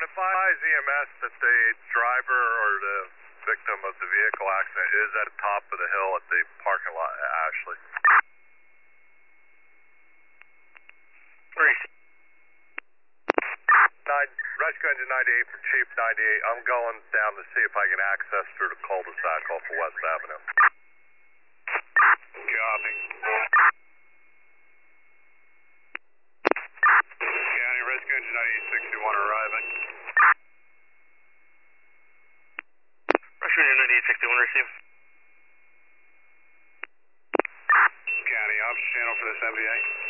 advise EMS that the driver or the victim of the vehicle accident is at the top of the hill at the parking lot at Ashley. Rescue Engine 98 for Chief 98. I'm going down to see if I can access through the cul-de-sac off of West Avenue. Copy. County Rescue Engine 9861 arriving. Rescue Engine 9861 receive. County, option channel for this MVA.